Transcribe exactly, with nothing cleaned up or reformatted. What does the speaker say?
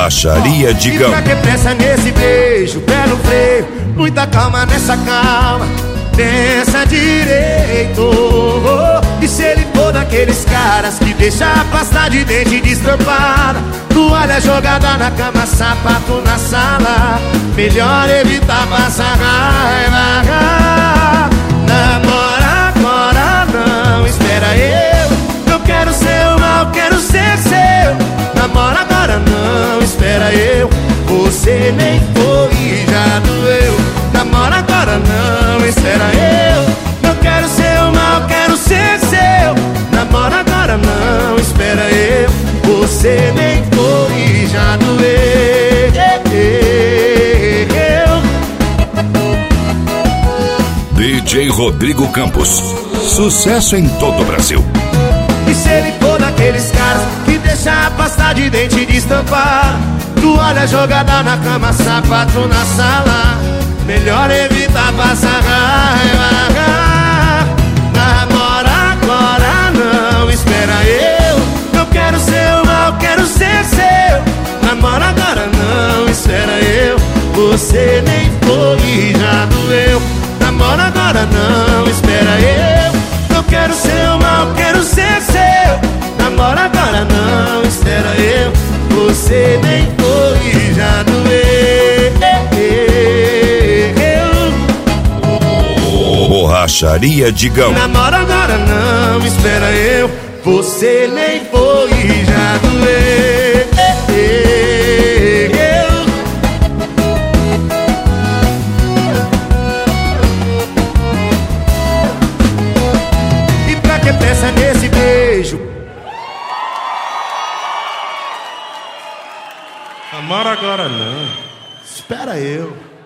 Borracharia Digão. E pra que pressa nesse beijo, pé no freio, muita calma nessa calma, pensa direito. E se ele for daqueles caras que deixa a pasta de dente destampada, toalha jogada na cama, sapato na sala, melhor evitar passar raiva. Namora agora não, espera eu, eu quero seu mal, quero ser seu. Namora agora não, espera eu, você nem foi e já doeu. Namora agora não, espera eu, eu quero seu mal, quero ser seu. Namora agora não, espera eu, você nem foi e já doeu. D J Rodrigo Campos, sucesso em todo o Brasil. E se ele for daqueles caras que deixa a pasta de dente destampada, toalha jogada na cama, sapato na sala, melhor evitar passar raiva. Namora agora não, espera eu, eu quero seu mal, quero ser seu. Namora agora não, espera eu, você nem foi e já doeu. Namora agora não, espera eu, eu quero seu mal, quero ser seu. Namora agora não, espera eu, você nem foi e já doeu. Borracharia Digão. Namora agora não, espera eu, você nem foi e já doeu. E pra que pressa nesse beijo? Namora agora não, espera eu.